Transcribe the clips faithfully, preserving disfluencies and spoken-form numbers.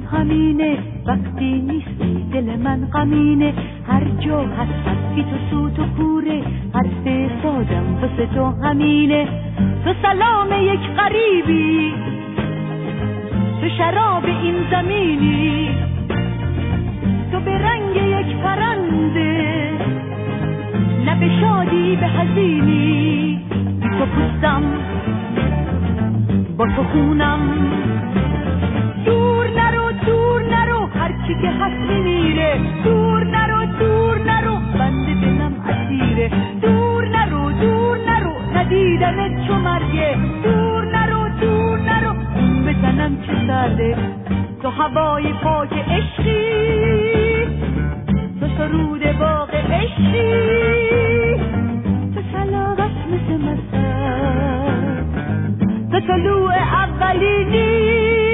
همینه، وقتی نیستی دل من غمینه. هر جا هستم بی تو سوت و کوره، حرف سادم واسه تو همینه. تو سلام یک غریبی، تو شراب این زمینی، تو به رنگ یک پرنده، لب شادی به حزینی. بی تو پوستم، با تو خونم، دور نرو دور نرو، هرچی که هست میره. دور نرو دور نرو، بند دلم اسیره. دور نرو دور نرو، ندیدنت چو مرگه. دور نرو دور نرو، اون بزنم چه سرده. تو هوای پاک عشقی، تو سرود باغ عشقی، تو سلاغت مثل مثل، تو طلوع اولینی.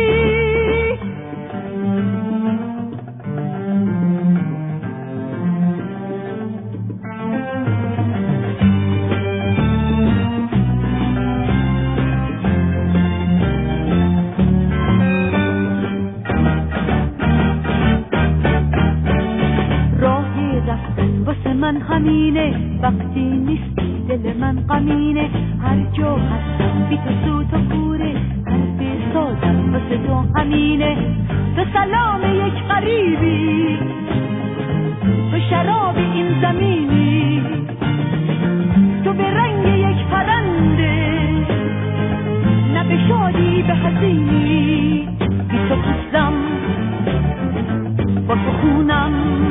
من همینه، وقتی نیستی دل من غمینه. هر جا هستم بی تو سوت و کوره، حرف سادم واسه تو همینه. تو سلام یک غریبی، تو شراب این زمینی، تو به رنگ یک پرنده، لب شادی به حزینی. بی تو پوستم، با تو خونم،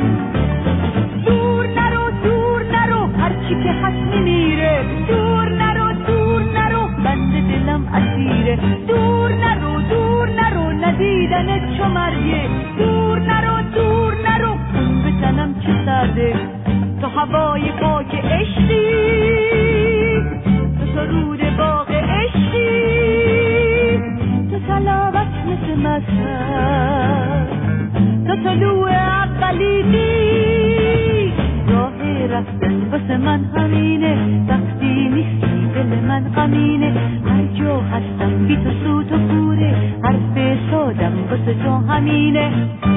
هرچی که هست میمیره. دور نرو دور نرو، بند دلم اسیره. دور نرو دور نرو، ندیدنت چو مرگه. دور نرو دور نرو، اون بزنم چه سرده. تو هوای پاک عشقی، تو سرود باغ عشقی، تو صلوات مثل مذهب، تو طلوع اولینی. رفتن واسه من همینه، وقتی نیستی دل من غمینه. هر جا هستم بی تو سوت و کوره، حرف سادم واسه تو همینه.